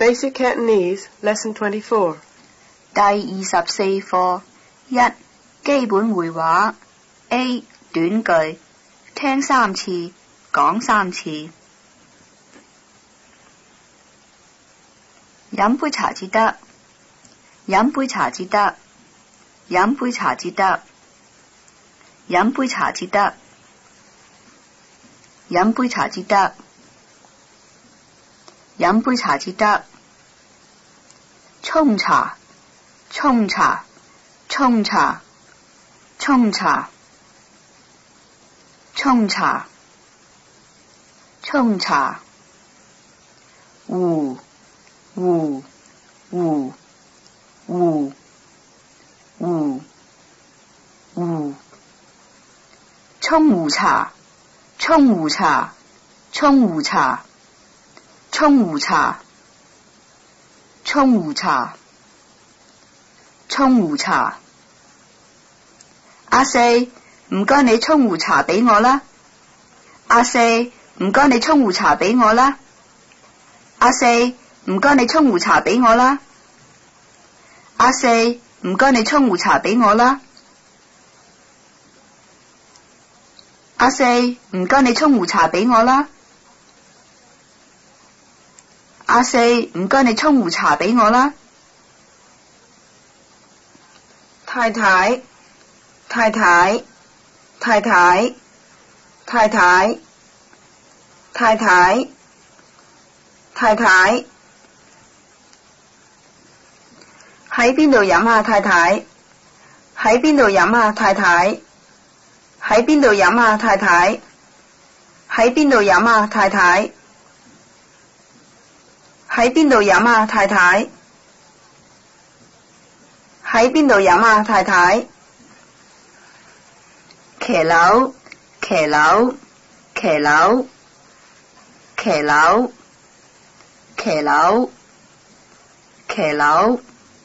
Basic Cantonese, Lesson 24. 第24課1基本會話 A 短句聽3次講3次飲杯茶至得飲杯茶至得飲杯茶至得飲杯茶至得飲杯茶至得飲杯茶至得沖茶沖茶沖茶沖茶沖茶沖茶壺壺壺壺壺壺沖壺茶沖壺茶沖壺茶沖壺茶沖壺茶沖壺茶阿四唔該你沖壺茶俾我啦阿四唔該你沖壺茶俾我啦阿四唔該你沖壺茶俾我啦阿四唔該你沖壺茶俾我啦阿四唔該你沖壺茶俾我啦阿四唔該你沖壺茶俾我啦太太太太太太太太太太太太喺邊度飲啊太太喺邊度飲啊太太喺邊度飲啊太太喺邊度飲啊太太喺邊度飲啊太太喺邊度飲啊太太騎樓騎樓騎樓騎樓騎樓騎樓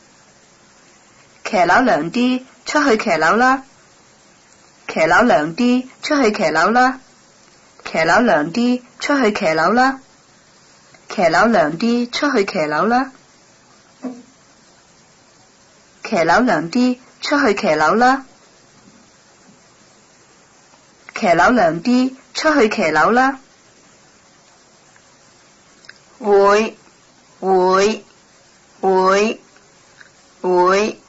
騎樓涼啲出去騎樓啦騎樓涼啲出去騎樓啦騎樓涼啲出去騎樓啦騎樓涼啲出去騎樓啦騎樓涼啲出去騎樓啦騎樓涼啲出去騎樓啦會會會會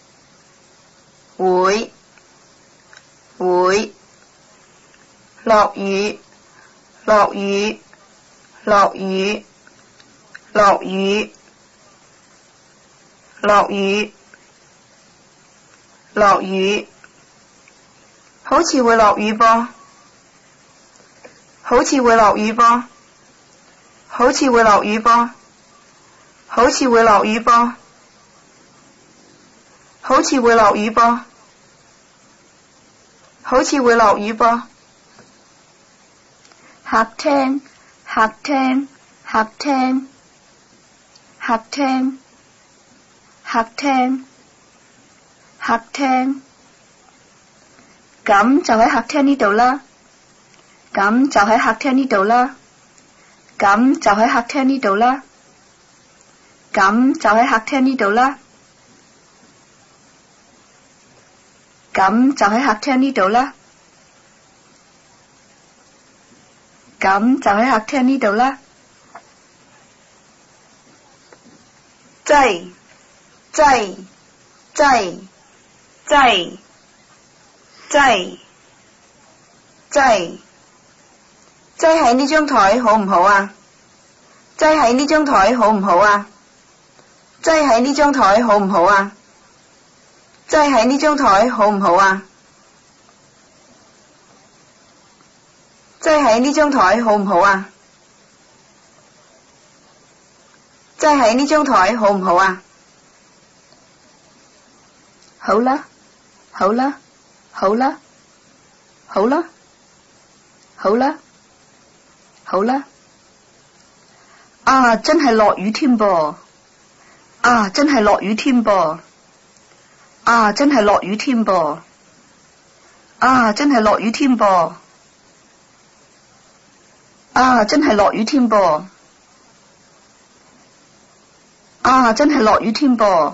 會會落雨落雨落雨落雨落雨落雨好似會落雨噃好似會落雨噃好似會落雨噃好似會落雨噃好似會落雨噃好似會落雨噃客廳客廳客廳客廳客廳客廳咁就喺客廳呢度啦咁就喺客廳呢度啦咁就喺客廳呢度啦咁就喺客廳呢度啦咁就喺客廳呢度啦咁就喺客廳呢度啦擠擠擠擠擠擠擠喺呢張台好唔好啊擠喺呢張台好唔好啊擠喺呢張台好唔好啊擠喺呢張台好唔好啊擠喺呢張台好唔好啊擠喺呢張台好唔好啊好啦好啦好啦好啦好啦好啦啊真係落雨添噃啊真係落雨添噃啊真係落雨添噃啊真係落雨添噃啊真係落雨添噃啊，真係落雨添噃。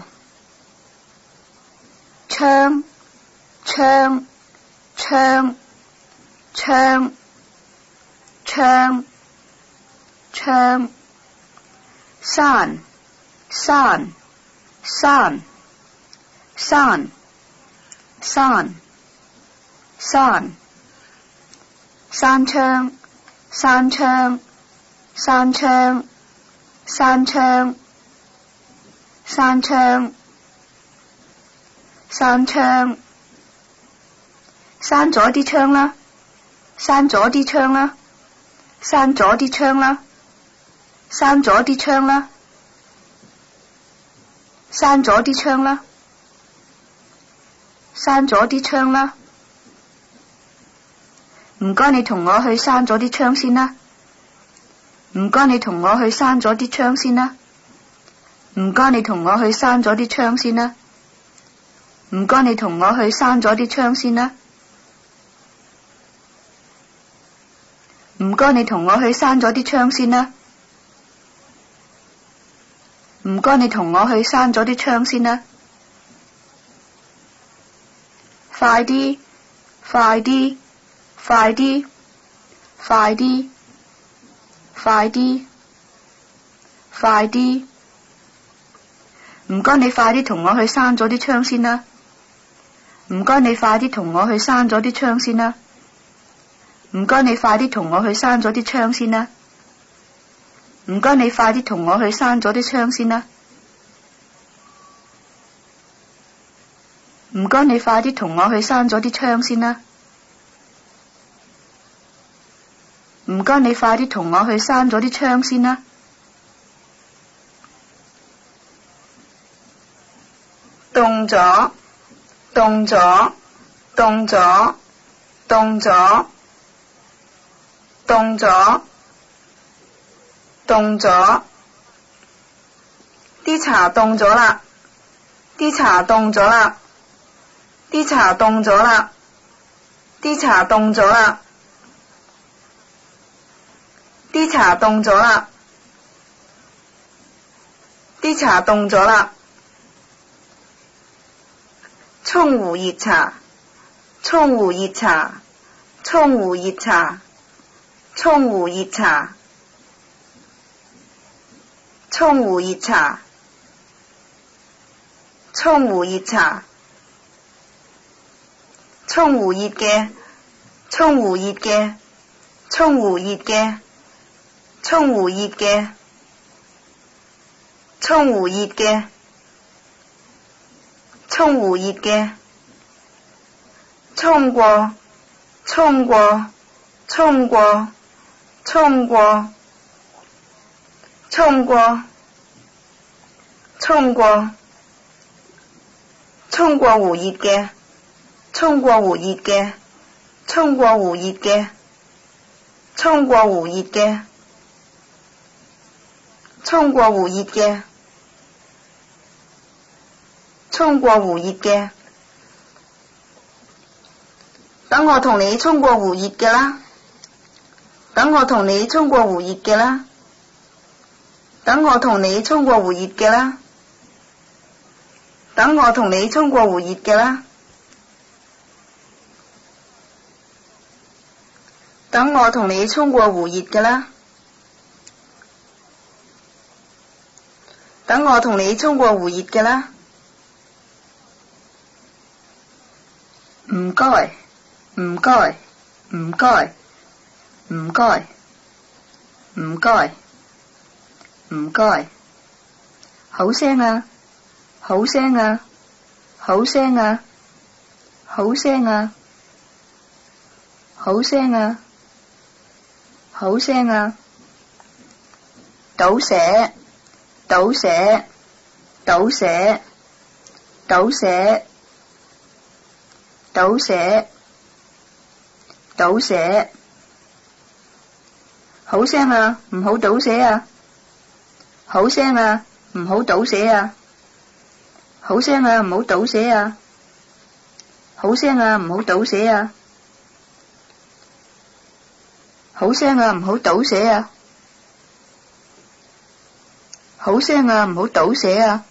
窗窗窗窗窗窗，山山山山山山，山窗山窗山窗山窗山窗山窗，閂咗啲窗啦，閂咗啲窗啦，閂咗啲窗啦，閂咗啲窗啦，閂咗啲窗啦，閂咗啲窗啦。唔該你同我去閂咗啲窗先啦，唔該你同我去閂咗啲窗先啦，唔該你同我去閂咗啲窗先啦，唔該你同我去閂咗啲窗先啦，唔該你同我去閂咗啲窗先啦，唔該你同我去閂咗啲窗先啦。快啲快啲快啲快啲快啲快啲，唔該你快啲同我去閂咗啲窗先啦，唔該你快啲同我去閂咗啲窗先啦，唔該你快啲同我去閂咗啲窗先啦，唔該你快啲同我去閂咗啲窗先啦，唔該你快啲同我去閂咗啲窗先啦，唔該你快啲同我去閂咗啲窗先啦。 凍咗凍咗凍咗凍咗凍咗凍咗，啲茶凍咗啦，啲茶凍咗啦，啲茶凍咗啦，啲茶凍咗啦，啲茶凍咗啦，啲茶凍咗啦。沖壺熱茶，沖壺熱茶，沖壺熱茶，沖壺熱茶，沖壺熱茶，沖壺熱茶，沖壺熱嘅，沖壺熱嘅，沖壺熱嘅，沖壺熱嘅，沖壺熱嘅，沖壺熱嘅，沖過，沖過，沖過，沖過，沖過，沖過，沖過壺熱嘅，沖過壺熱嘅，沖過壺熱嘅，沖過壺熱嘅，沖過壺熱嘅，沖過壺熱嘅，等我同你沖過壺熱嘅啦，等我同你沖過壺熱嘅啦，等我同你沖過壺熱嘅啦，等我同你沖過壺熱嘅啦，等我同你沖過壺熱嘅啦，等我同你沖過壺熱嘅啦。 唔該唔該唔該唔該唔該唔該，好聲啊好聲啊好聲啊好聲啊好聲啊好聲啊，倒瀉倒瀉倒瀉倒瀉倒瀉倒瀉，好聲啊，唔好倒瀉啊，好聲啊，唔好倒瀉啊，好聲啊，唔好倒瀉啊，好聲啊，唔好倒瀉啊，好聲啊，唔好倒瀉啊， 好聲啊，唔好倒寫啊。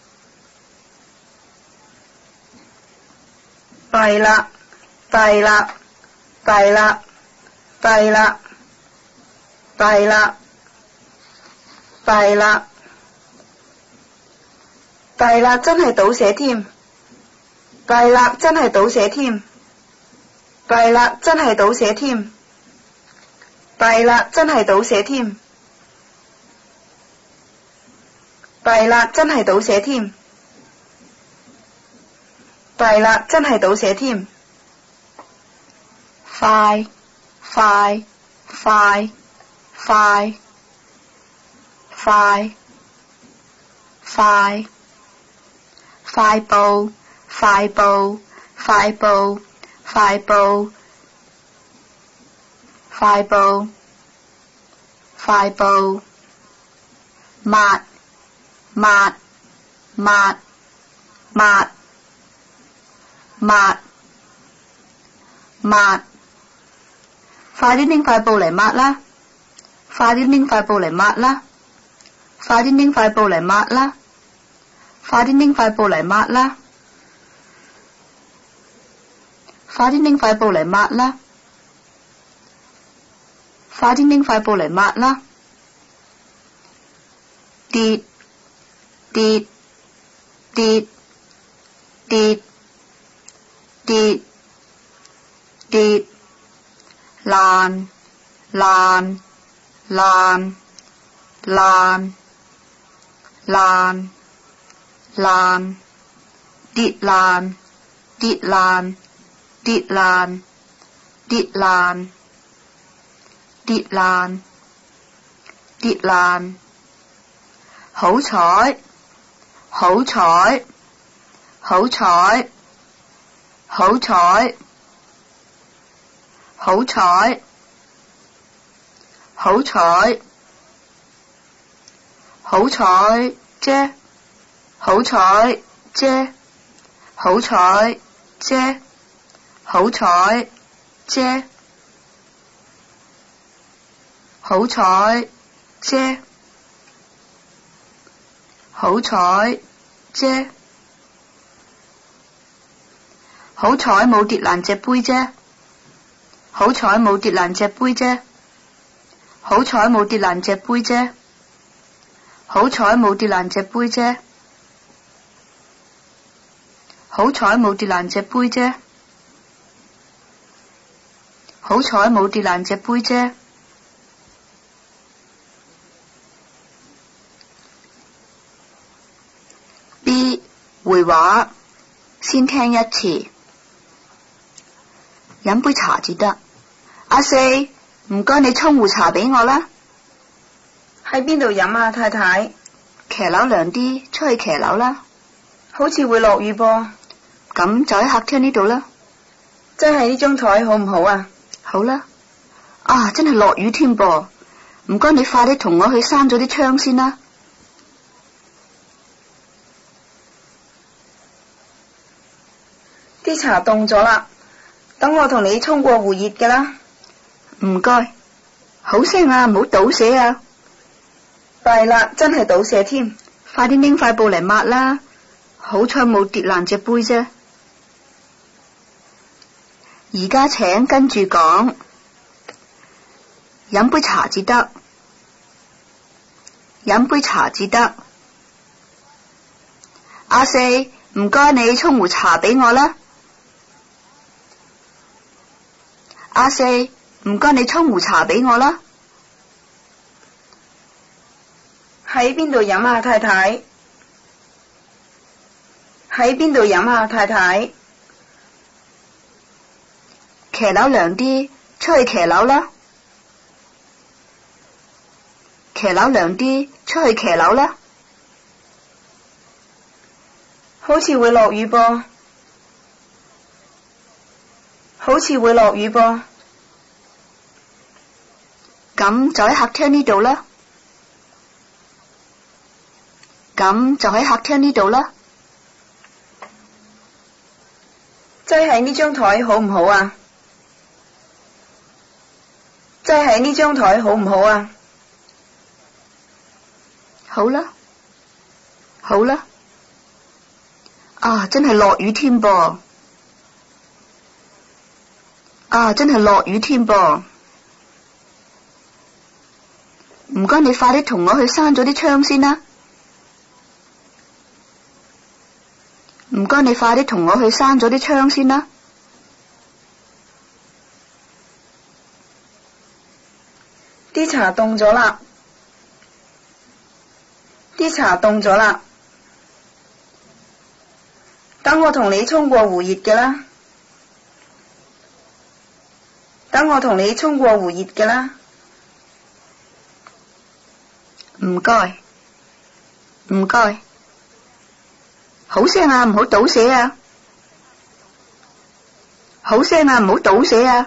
弊啦，弊啦，弊啦，弊啦，弊啦，弊啦，弊啦，真係倒寫添。弊啦，真係倒寫添。弊啦，真係倒寫添。弊啦，真係倒寫添。弊啦，真係倒寫添。弊啦，真係倒寫添。 快快快快快快快步快步快步快步快步快步抹抹抹抹抹抹，快啲拎塊布嚟抹啦！快啲拎塊布嚟抹啦！快啲拎塊布嚟抹啦！快啲拎塊布嚟抹啦！快啲拎塊布嚟抹啦！快啲拎塊布嚟抹啦！跌跌跌跌跌跌爛爛爛爛爛爛跌爛跌爛跌爛跌爛跌爛跌爛，好彩好彩好彩好彩好彩好彩好彩啫好彩啫好彩啫好彩啫好彩啫好彩啫好彩冇跌爛隻杯啫好彩冇跌爛隻杯啫好彩冇跌爛隻杯啫好彩冇跌爛隻杯啫好彩冇跌爛隻杯啫好彩冇跌爛隻杯啫。B 回話，先聽一次。飲杯茶至得。阿四，唔該你沖壺茶俾我啦。 喺邊度飲啊，太太？ 騎樓涼啲，出去騎樓啦。 好似會落雨噃。 咁就喺客廳呢度啦。 真係呢張台好唔好啊？ 好啦。啊，真係落雨添噃。唔該你快啲同我去閂咗啲窗先啦。 啲茶凍咗啦，等我同你沖過壺熱嘅啦。 唔該，好聲啊，唔好倒瀉啊。 弊啦，真係倒瀉添。 快啲拎塊布嚟抹啦，好彩冇跌爛隻杯啫。而家請跟住講，飲杯茶至得，飲杯茶至得。阿四，唔該你沖壺茶俾我啦。阿四，唔該你沖壺茶俾我啦。 喺邊度飲啊，太太？喺邊度飲啊，太太？ 騎樓涼啲，出去騎樓啦。騎樓涼啲，出去騎樓啦。 好似會落雨噃。好似會落雨噃。 咁就喺客廳呢度啦。咁就喺客廳呢度啦。 擠喺呢張台好唔好啊？擠喺呢張台好唔好啊？ 好啦。 好啦。啊，真係落雨添噃！啊，真係落雨添噃！唔該，你快啲同我去閂咗啲窗先啦。唔該，你快啲同我去閂咗啲窗先啦。 啲茶凍咗啦，啲茶凍咗啦。等我同你沖過壺熱嘅啦，等我同你沖過壺熱嘅啦。 唔該，唔該。好聲啊，唔好倒瀉啊！好聲啊，唔好倒瀉啊！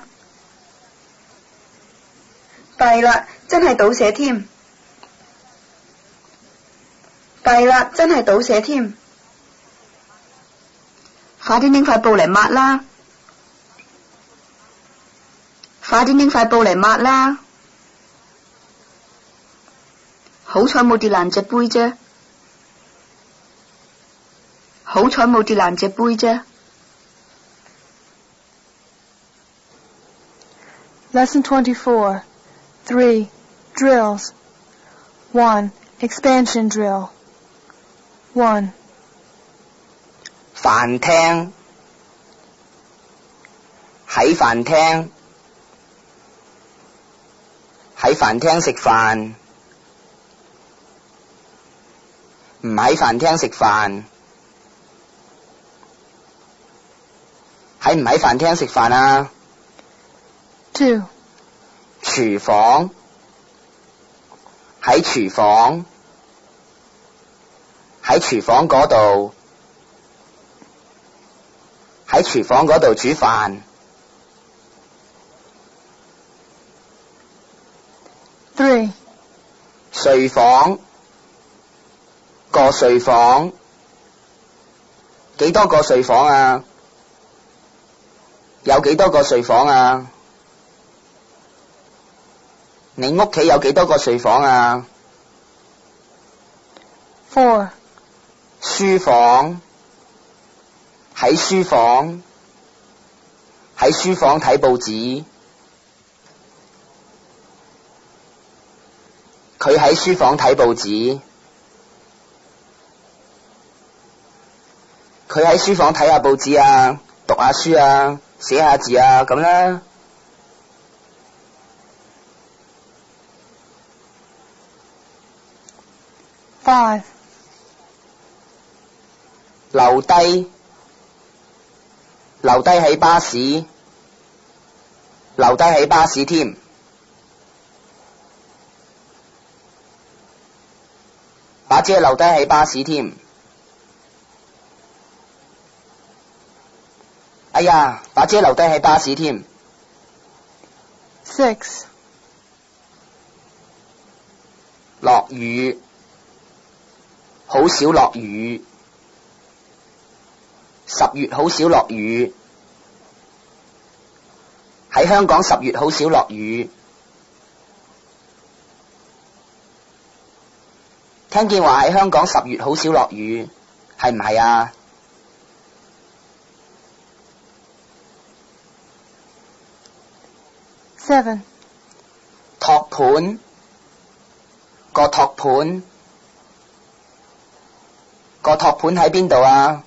弊啦，真係倒瀉添！弊啦，真係倒瀉添！ 快啲拎塊布嚟抹啦！快啲拎塊布嚟抹啦！好彩冇跌爛隻杯啫，好彩冇跌爛隻杯啫。 Lesson 24. 3. Drills. 1. Expansion drill. 1. 飯廳，喺飯廳，喺飯廳食飯，唔喺飯廳食飯，喺唔喺飯廳食飯啊？ 2. 廚房，喺廚房，喺廚房嗰度，喺廚房嗰度煮飯。 3. 睡房，個睡房，幾多個睡房啊？有幾多個睡房啊？你屋企有幾多個睡房啊？ 4. 書房，喺書房，喺書房睇報紙。佢喺書房睇報紙。佢喺書房睇下報紙啊，讀下書啊，寫下字啊，咁啦。 5. 留低，留低喺巴士，留低喺巴士添。把遮留低喺巴士添。哎呀，把遮留低喺巴士添。 6. 落雨，好少落雨。10月好少落雨。喺香港10月好少落雨。聽見話喺香港10月好少落雨，係唔係啊 7. 托盤，個托盤，個托盤喺邊度啊？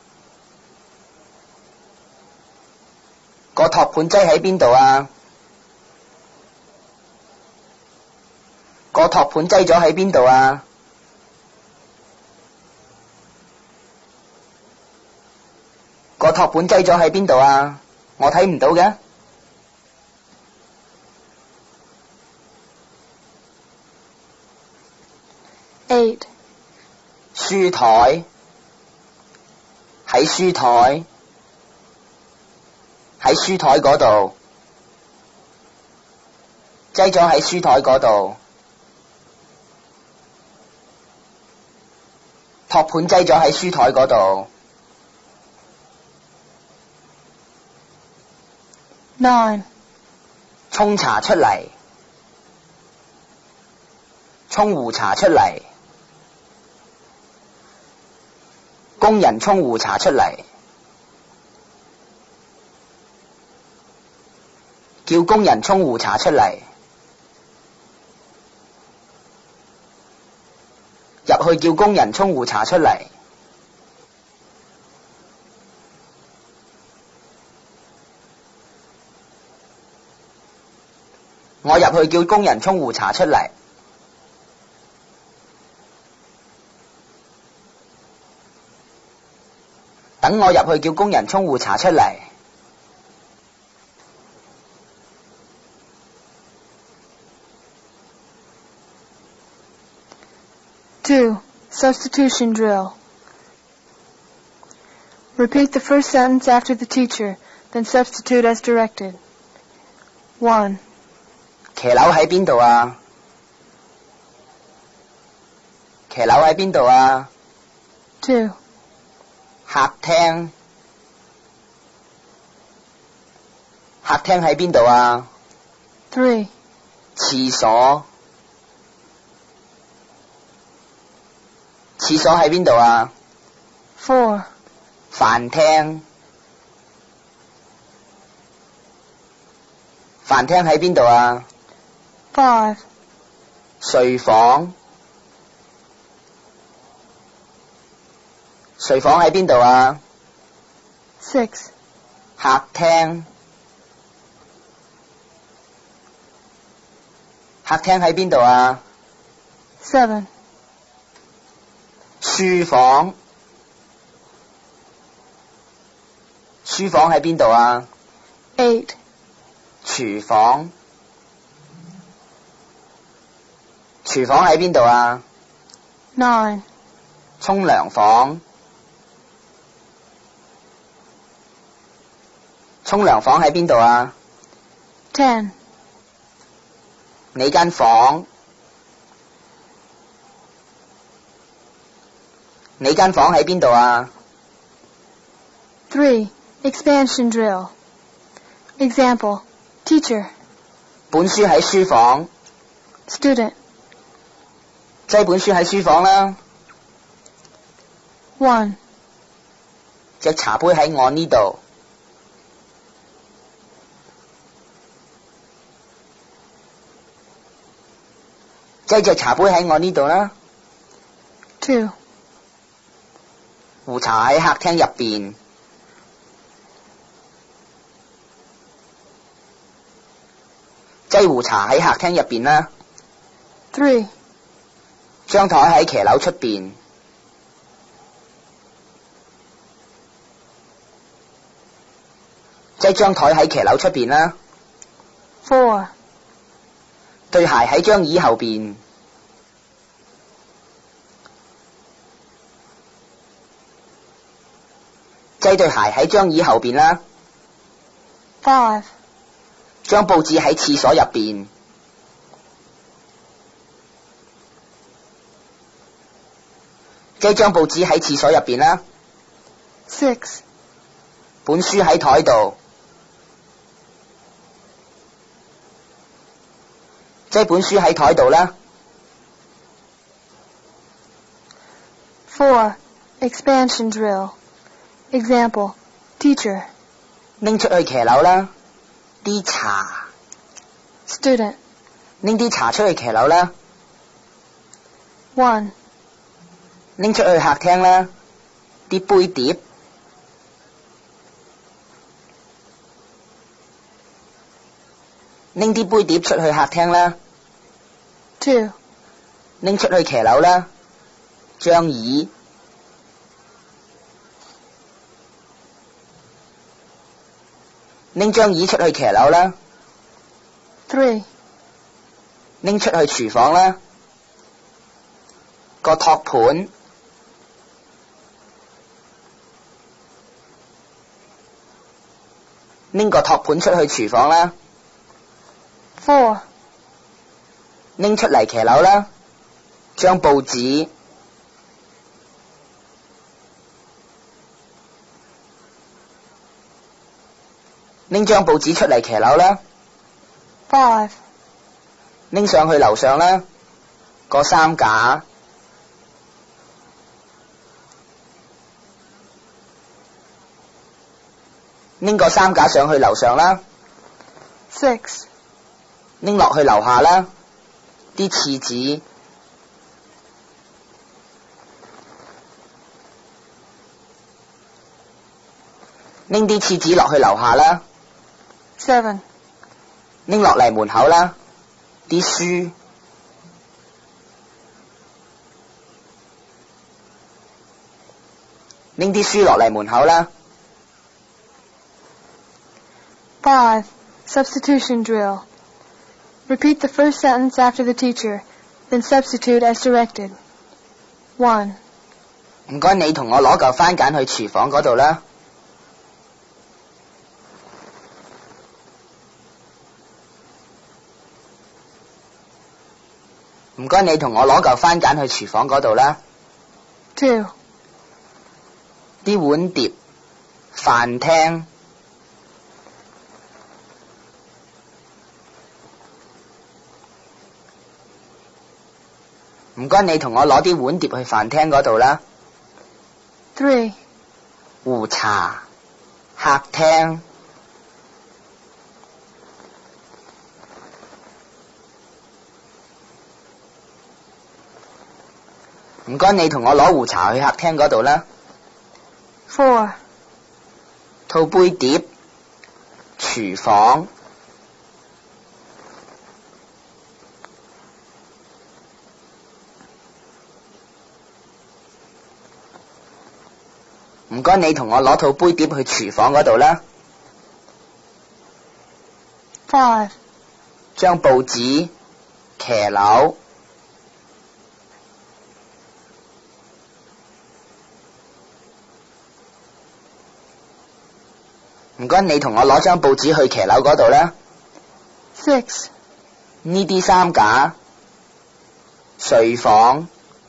個托盤擠喺邊度啊？個托盤擠咗喺邊度啊？個托盤擠咗喺邊度啊？我睇唔到嘅。 8. 書台，喺書台，喺書台嗰度，擠咗喺書台嗰度。托盤擠咗喺書台嗰度。 9. 沖茶出嚟，沖壺茶出嚟， 工人沖壺茶出嚟，叫工人沖壺茶出嚟，入去叫工人沖壺茶出嚟。我入去叫工人沖壺茶出嚟。等我入去叫工人沖壺茶出嚟。 2. Substitution drill. Repeat the first sentence after the teacher, then substitute as directed. 1. 騎樓喺邊度啊？騎樓喺邊度啊？ 2. 客廳。客廳喺邊度啊？ 3. 廁所。廁所喺邊度啊？ 4. 飯廳。飯廳喺邊度啊？ 5. 睡房。睡房喺邊度啊？ 6. 客廳。客廳喺邊度啊？ 7. 書房。書房喺邊度啊？ 8. 廚房。廚房喺邊度啊？ 9. 沖涼房。沖涼房喺邊度啊？ 10. 你間房。你間房喺邊度啊？ 3. Expansion drill. Example. Teacher. 本書喺書房。 Student. 擠本書喺書房啦。 1. 隻茶杯喺我呢度。擠隻茶杯喺我呢度啦。 2. 壺茶喺客廳入邊。擠壺茶喺客廳入邊啦。 3. 張台喺騎樓出邊。擠張台喺騎樓出邊啦。 4. 對鞋喺張椅後邊。擠對鞋喺張椅後邊啦。 5. 張報紙喺廁所入邊。擠張報紙喺廁所入邊啦。 6. 本書喺台度。擠本書喺台度啦。 4. Expansion drill. Example. Teacher. 拎出去騎樓啦。啲茶。 Student. 拎啲茶出去騎樓啦。 1. 拎出去客廳啦。啲杯碟。拎啲杯碟出去客廳啦。 2. 拎出去騎樓啦。張椅。拎張椅出去騎樓啦。 3. 拎出去廚房啦。個托盤。拎個托盤出去廚房啦。 4. 拎出嚟騎樓啦。張報紙。拎張報紙出嚟騎樓啦。 5. 拎上去樓上啦。個衫架。 拎個衫架上去樓上啦。 6. 拎落去樓下啦。啲廁紙。拎啲廁紙落去樓下啦。 7. 拎落嚟門口啦。啲書。拎啲書落嚟門口啦。 5. Substitution drill. Repeat the first sentence after the teacher, then substitute as directed. 1. 唔該，你同我攞嚿番梘去廚房嗰度啦。唔該，你同我攞嚿番梘去廚房嗰度啦。 2. 啲碗碟、飯廳。唔該，你同我攞啲碗碟去飯廳嗰度啦。 3. 壺茶、客廳。唔該，你同我攞壺茶去客廳嗰度啦。 4. 套杯碟、廚房。唔該，你同我攞套杯碟去廚房嗰度啦。 5. 張報紙、騎樓。唔該，你同我攞張報紙去騎樓嗰度啦。 6. 呢啲衫架、睡房。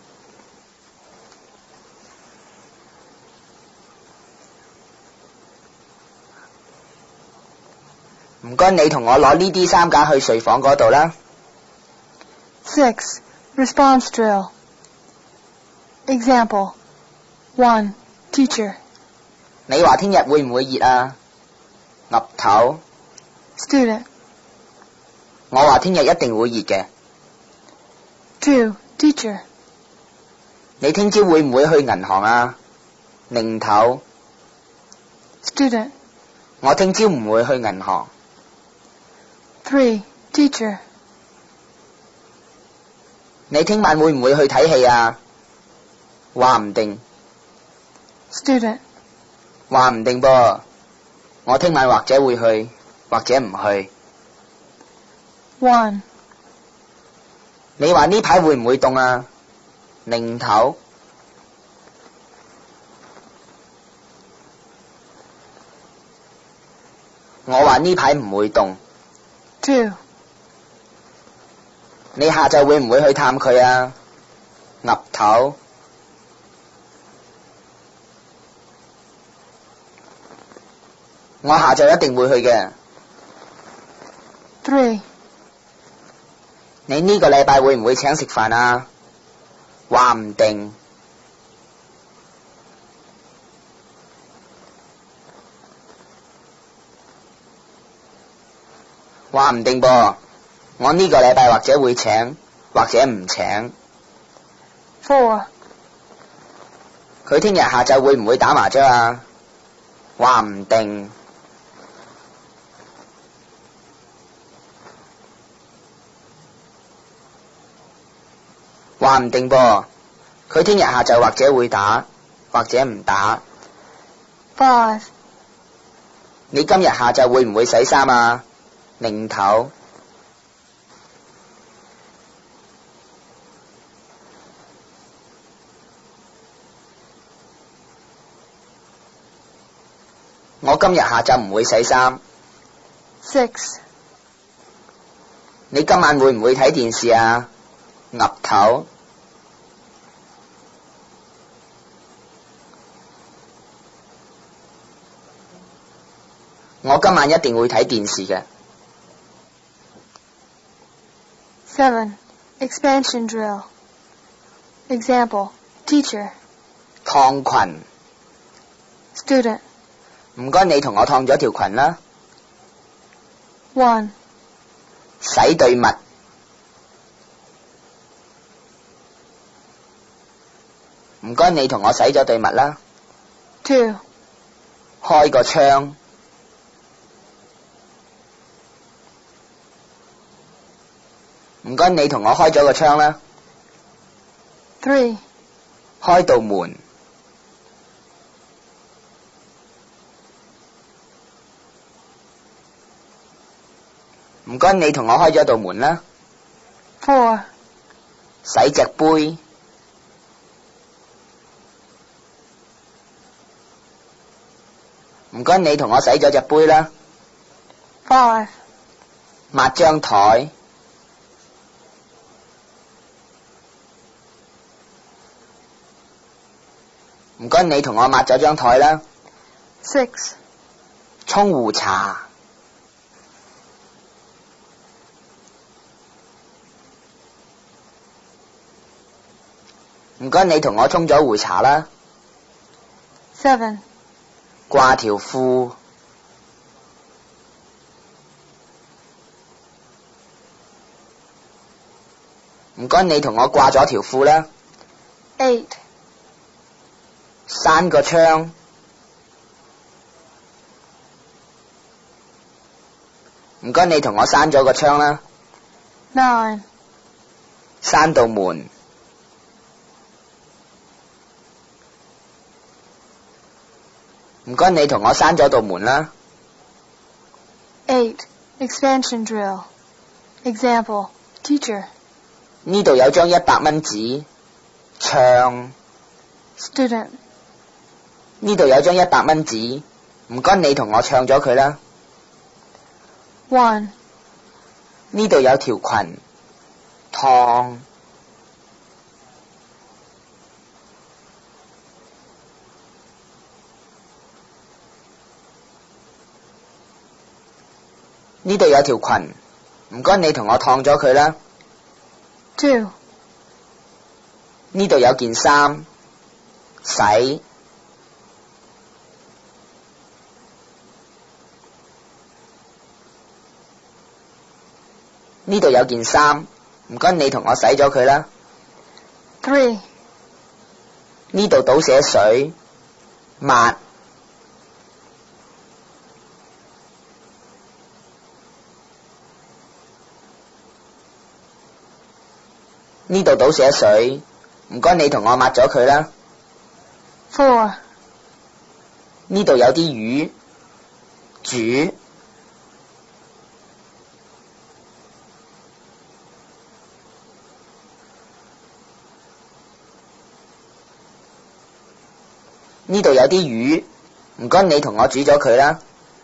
唔該，你同我攞呢啲衫架去睡房嗰度啦。 6. Response drill. Example. 1. Teacher. 你話聽日會唔會熱啊？岌頭。 Student. 我話聽日一定會熱嘅。 2. Teacher. 你聽朝會唔會去銀行啊？擰頭。 Student. 我聽朝唔會去銀行。 3. Teacher. 你聽晚會唔會去睇戲啊？話唔定。 Student. 話唔定噃，我聽晚或者會去，或者唔去。 1. 你話呢排會唔會凍啊？擰頭。我話呢排唔會凍。 2. 你下晝會唔會去探佢啊？岌頭。我下晝一定會去嘅。 3. 你呢個禮拜會唔會請食飯啊？話唔定。話唔定噃，我呢個禮拜或者會請，或者唔請。 4. 佢聽日下晝會唔會打麻雀啊？話唔定。話唔定噃，佢聽日下晝或者會打，或者唔打。 5. 你今日下晝會唔會洗衫啊？擰頭。我今日下晝唔會洗衫。 6. 你今晚會唔會睇電視啊？岌頭。我今晚一定會睇電視嘅。 7. Expansion drill. Example. Teacher. 燙裙。 Student. 唔該你同我燙咗條裙啦。 1. 洗對襪。唔該你同我洗咗對襪啦。 2. 開個窗。唔該你同我開咗個窗啦。 3. 開道門。唔該你同我開咗道門啦。 4. 洗隻杯。唔該你同我洗咗隻杯啦。 5. 抹張台。唔該你同我抹咗張台啦。 6. 沖壺茶。唔該你同我沖咗壺茶啦。 7. 掛條褲。唔該你同我掛咗條褲啦。 8. 閂個窗。唔該你同我閂咗個窗啦。 9. 閂道門。唔該你同我閂咗道門啦。 8. Expansion drill. Example. Teacher. 呢度有張100蚊紙。唱。 Student. 呢度有張100蚊紙，唔該你同我唱咗佢啦。 1. 呢度有條裙。燙。呢度有條裙，唔該你同我燙咗佢啦。 2. 呢度有件衫。洗。呢度有件衫，唔該你同我洗咗佢啦。 3. 呢度倒瀉水。抹。呢度倒瀉水，唔該你同我抹咗佢啦。 4. 呢度有啲魚。煮。呢度有啲魚，唔該你同我煮咗佢啦。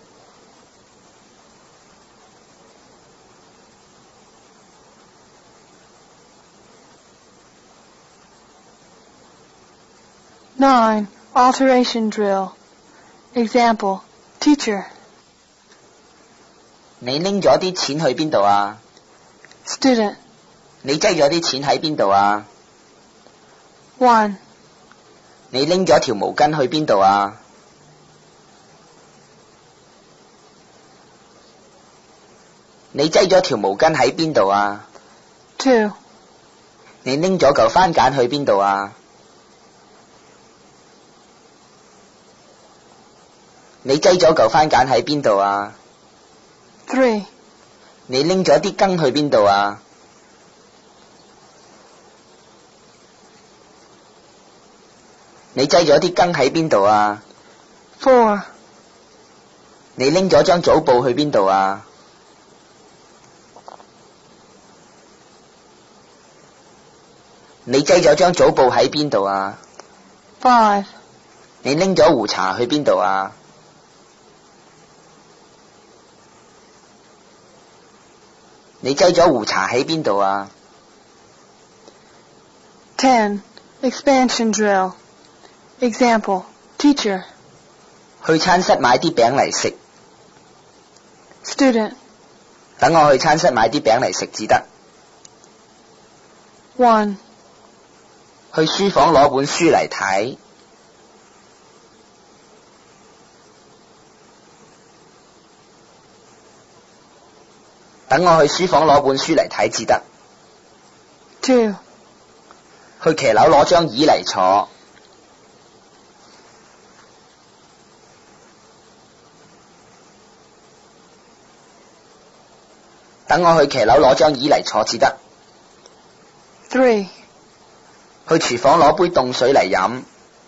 9. Alteration drill. Example. Teacher. 你拎咗啲錢去邊度啊？ Student. 你擠咗啲錢喺邊度啊？ 1. 你拎咗條毛巾去邊度啊？你擠咗條毛巾喺邊度啊？ 2. 你拎咗嚿番梘去邊度啊？你擠咗嚿番梘喺邊度啊？ 3. 你拎咗啲羹去邊度啊？你擠咗啲羹喺邊度啊？ 4. 你拎咗張早報去邊度啊？你擠咗張早報喺邊度啊？ 5. 你拎咗壺茶去邊度啊？你擠咗壺茶喺邊度啊？ 10. Expansion drill. Example. Teacher. 去餐室買啲餅嚟食。 Student. 等我去餐室買啲餅嚟食至得。 1. 去書房攞本書嚟睇。 等我去書房攞本書嚟睇至得。 2. 去騎樓攞張椅嚟坐。等我去騎樓攞張椅嚟坐至得。 3. 去廚房攞杯凍水嚟飲。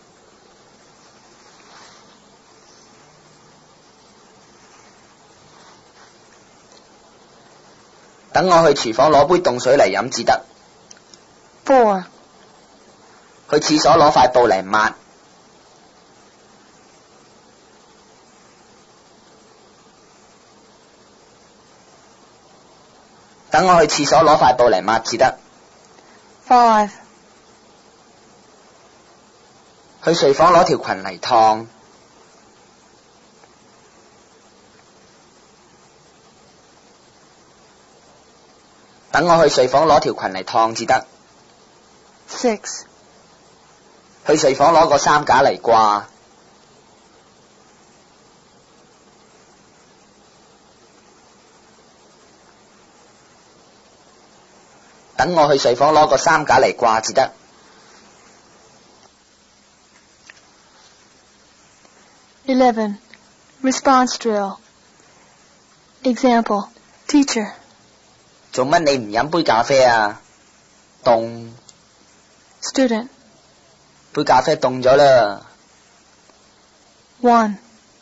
等我去廚房攞杯凍水嚟飲至得。 4. 去廁所攞塊布嚟抹。等我去廁所攞塊布嚟抹至得。 5. 去睡房攞條裙嚟燙。等我去睡房攞條裙嚟燙至得。 6. 去睡房攞個衫架嚟掛。等我去睡房攞個衫架嚟掛至得。 11. Response drill. Example. Teacher. 做乜你唔飲杯咖啡啊？凍。 Student. 杯咖啡凍咗啦。 1.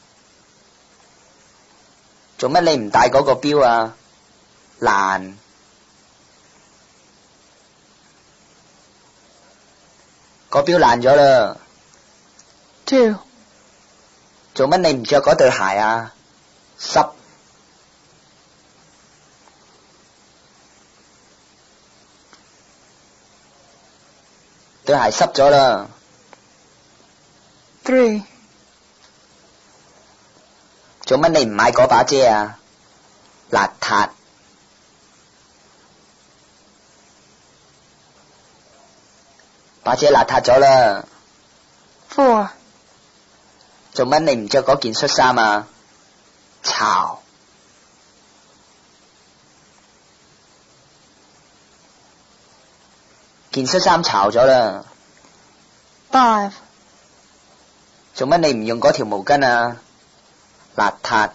做乜你唔戴嗰個錶啊？爛。個錶爛咗啦。 2. 做乜你唔着嗰對鞋啊？濕。對鞋濕咗啦。 3. 做乜你唔買嗰把遮啊？邋遢。把遮邋遢咗啦。 4. 做乜你唔着嗰件恤衫啊？巢。件恤衫巢咗啦。 5. 做乜你唔用嗰條毛巾啊？邋遢。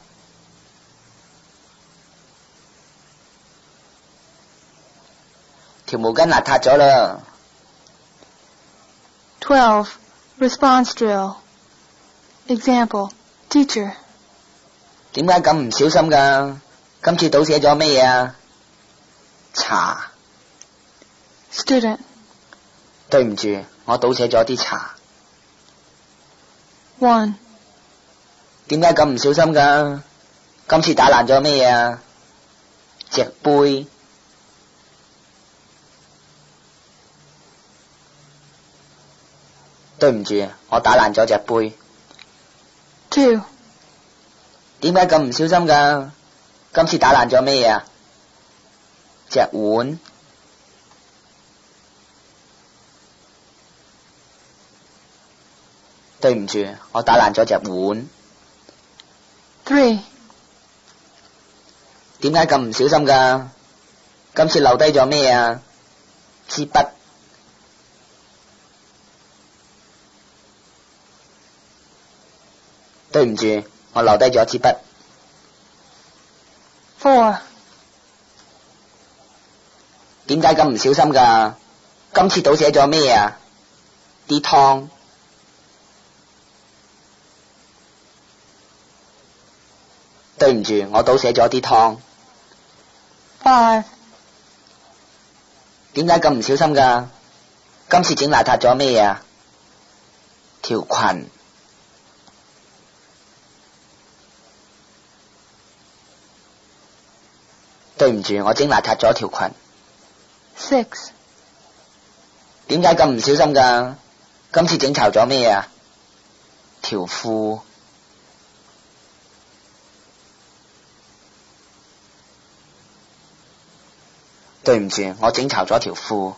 條毛巾邋遢咗啦。 12. Response drill. Example. Teacher. 點解咁唔小心㗎？今次倒瀉咗咩嘢啊？茶。 Student. 對唔住，我倒瀉咗啲茶。 1. 點解咁唔小心㗎？今次打爛咗咩嘢啊？隻杯。對唔住，我打爛咗隻杯。 2. 點解咁唔小心㗎？今次打爛咗咩嘢啊？隻碗。對唔住，我打爛咗隻碗。 3. 點解咁唔小心㗎？今次漏低咗咩啊？支筆。對唔住，我留低咗支筆。 4. 點解咁唔小心㗎？今次倒瀉咗咩啊？啲湯。對唔住，我倒瀉咗啲湯。 5. 點解咁唔小心㗎？今次整邋遢咗咩啊？條裙。對唔住，我整邋遢咗條裙。 6. 點解咁唔小心㗎？今次整巢咗咩啊？條褲。對唔住，我整巢咗條褲。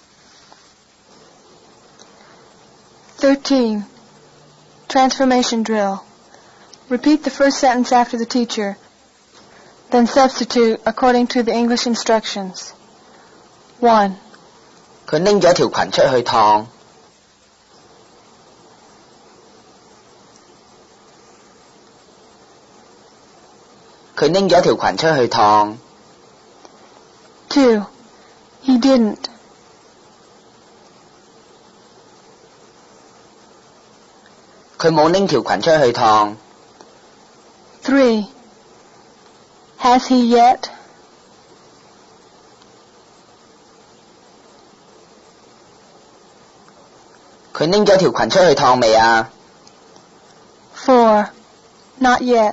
13. Transformation drill. Repeat the first sentence after the teacher, Then substitute according to the English instructions. 1. 佢拎咗條裙出去燙。佢拎咗條裙出去燙。 2. He didn't. 佢冇拎條裙出去燙。 3. Has he yet? 佢拎咗條裙出去燙未啊？ 4. Not yet.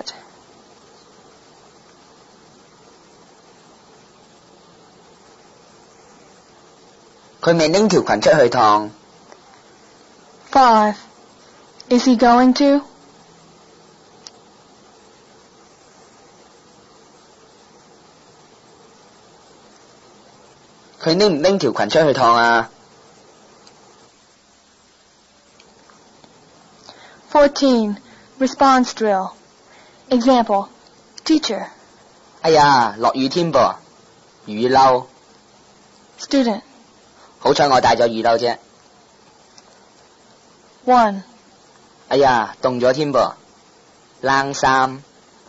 佢未拎條裙出去燙。 5. Is he going to? 佢拎唔拎條裙出去燙啊？ 14. Response drill. Example. Teacher. 哎呀，落雨添噃，雨褸。 Student. 好彩我帶咗雨褸啫。 1. 哎呀，凍咗添噃，冷衫。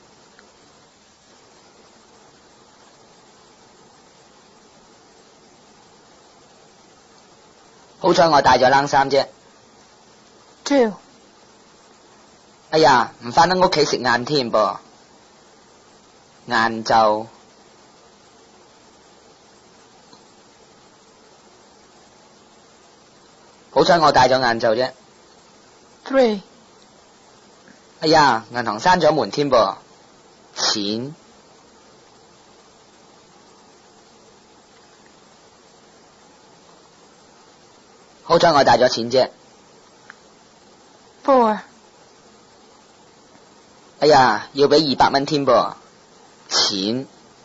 好彩我帶咗冷衫啫。 2. 哎呀，唔返得屋企食晏添噃，晏晝。好彩我帶咗晏晝啫。 3. 哎呀，銀行閂咗門添噃，錢。好彩我帶咗錢啫。 4. 哎呀，要俾200蚊添噃，錢。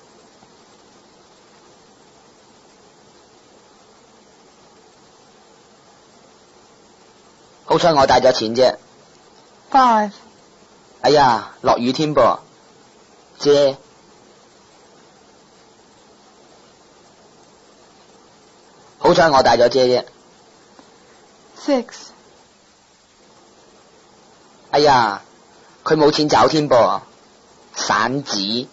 好彩我帶咗錢啫。 5. 哎呀，落雨添噃，遮。好彩我帶咗遮啫。 6. 哎呀，佢冇錢找添噃，散紙。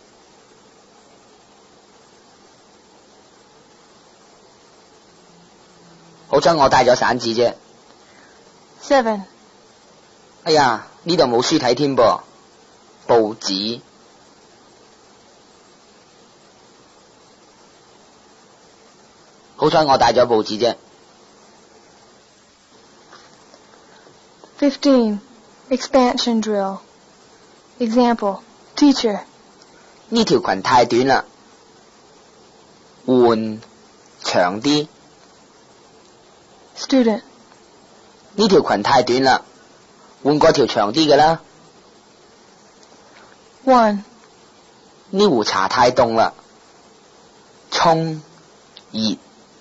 好彩我帶咗散紙啫。 7. 哎呀，呢度冇書睇添噃，報紙。好彩我帶咗報紙啫。 15. Expansion drill. Example. Teacher. 呢條裙太短啦，換長啲。 Student. 呢條裙太短啦，換過條長啲嘅啦。 1. 呢壺茶太凍啦，沖熱。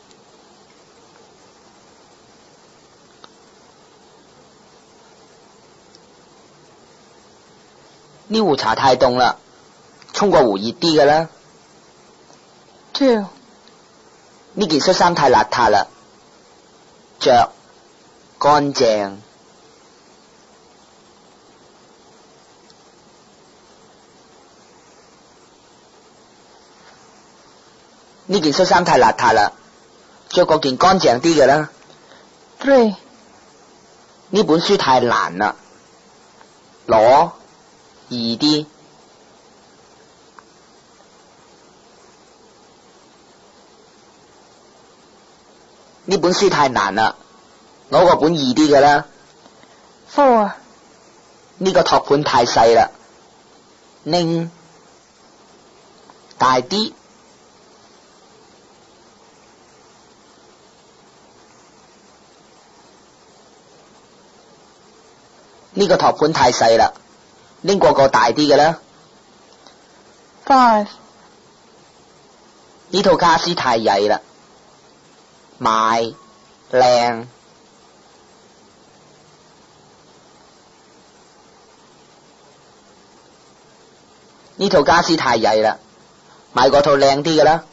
呢壺茶太凍啦，沖個壺熱啲嘅啦。 2. 呢件恤衫太邋遢啦，着乾淨。呢件恤衫太邋遢啦，着嗰件乾淨啲嘅啦。 3. 呢本書太難啦，攞易啲。呢本書太難啦，攞個本易啲嘅啦。 4. 呢個托盤太細啦，拎大啲。呢個托盤太細啦，拎過個大啲嘅啦。 5. 呢套家私太曳啦，買靚。 呢套家私太曳啦，買嗰套靚啲嘅啦。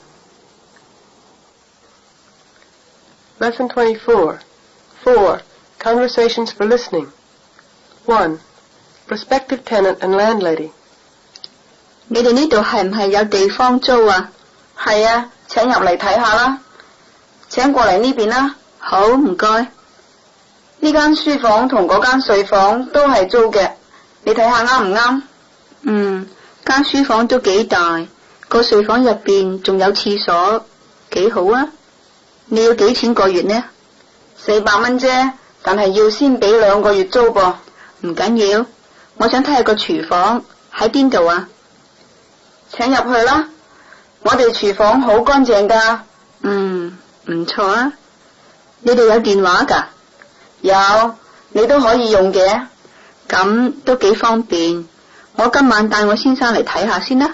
Lesson 24. 4. Conversations for listening. 1. Prospective tenant and landlady. 你哋呢度係唔係有地方租啊？ 係啊，請入嚟睇下啦。請過嚟呢邊啦。 好，唔該。 呢間書房同嗰間睡房都係租嘅，你睇下啱唔啱？ 間書房都幾大，個睡房入邊仲有廁所，幾好啊。你要幾錢個月呢 ？400蚊啫，但係要先俾2個月租噃。 唔緊要，我想睇下個廚房喺邊度啊？ 請入去啦，我哋廚房好乾淨噶。 唔錯啊。你哋有電話噶？ 有，你都可以用嘅。 咁都幾方便。我今晚帶我先生嚟睇下先啦。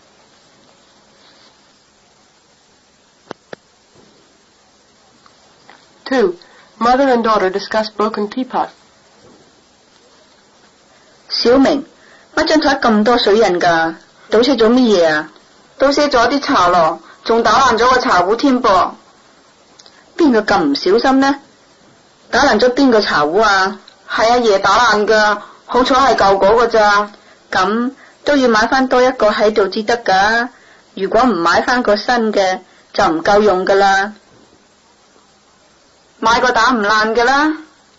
2. Mother and daughter discuss broken teapot. 小明，乜張台咁多水印噶？倒瀉咗乜嘢啊？ 倒瀉咗啲茶咯，仲打爛咗個茶壺添噃。 邊個咁唔小心呢？打爛咗邊個茶壺啊？ 係阿爺打爛噶，好彩係舊嗰個咋。 咁都要買翻多一個喺度至得噶。如果唔買翻個新嘅，就唔夠用噶啦。 買個打唔爛噶啦。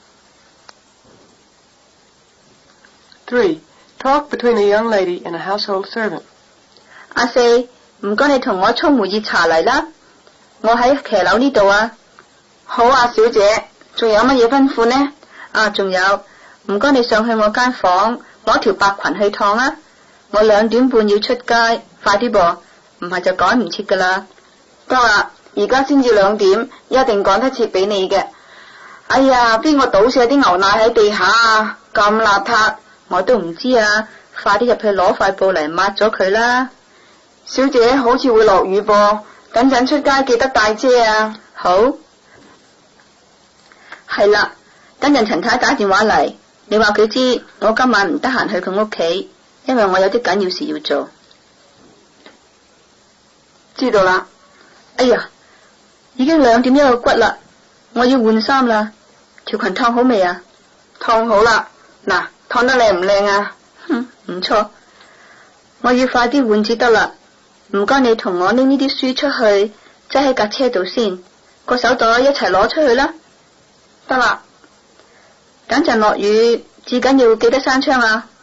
3. Talk between a young lady and a household servant. 阿四，唔該你同我沖壺熱茶嚟啦。我喺騎樓呢度啊。 好啊，小姐，仲有乜嘢吩咐呢？ 仲有，唔該你上去我間房攞條白裙去燙啊。我2點半要出街，快啲噃，唔係就趕唔切噶啦。 得啦，而家先至2點，一定趕得切俾你嘅。哎呀，邊個倒瀉啲牛奶喺地下啊？咁邋遢。 我都唔知啊，快啲入去攞塊布嚟抹咗佢啦。 小姐，好似會落雨噃，等陣出街記得帶遮啊。 好。係啦，等陣陳太打電話嚟，你話佢知我今晚唔得閒去佢屋企，因為我有啲緊要事要做。 知道啦。 哎呀，已經2點1個骨啦，我要換衫啦。條裙燙好未啊？ 燙好啦。嗱，燙得靚唔靚啊？ 唔錯。我要快啲換至得啦。唔該你同我拎呢啲書出去，擠喺架車度先，個手袋一齊攞出去啦。 得啦。 等陣落雨，至緊要記得閂窗啊。